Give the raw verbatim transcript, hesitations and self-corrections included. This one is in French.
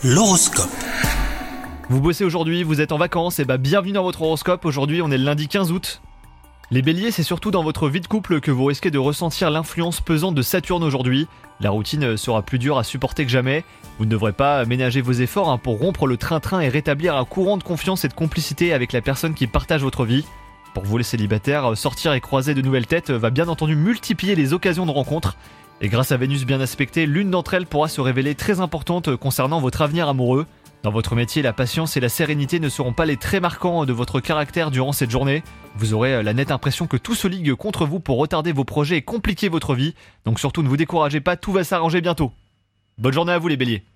L'horoscope. Vous bossez aujourd'hui, vous êtes en vacances, et bah bienvenue dans votre horoscope. Aujourd'hui on est le lundi quinze août. Les béliers, c'est surtout dans votre vie de couple que vous risquez de ressentir l'influence pesante de Saturne aujourd'hui. La routine sera plus dure à supporter que jamais. Vous ne devrez pas ménager vos efforts hein, pour rompre le train-train et rétablir un courant de confiance et de complicité avec la personne qui partage votre vie. Pour vous les célibataires, sortir et croiser de nouvelles têtes va bien entendu multiplier les occasions de rencontres. Et grâce à Vénus bien aspectée, l'une d'entre elles pourra se révéler très importante concernant votre avenir amoureux. Dans votre métier, la patience et la sérénité ne seront pas les traits marquants de votre caractère durant cette journée. Vous aurez la nette impression que tout se ligue contre vous pour retarder vos projets et compliquer votre vie. Donc surtout ne vous découragez pas, tout va s'arranger bientôt. Bonne journée à vous les béliers.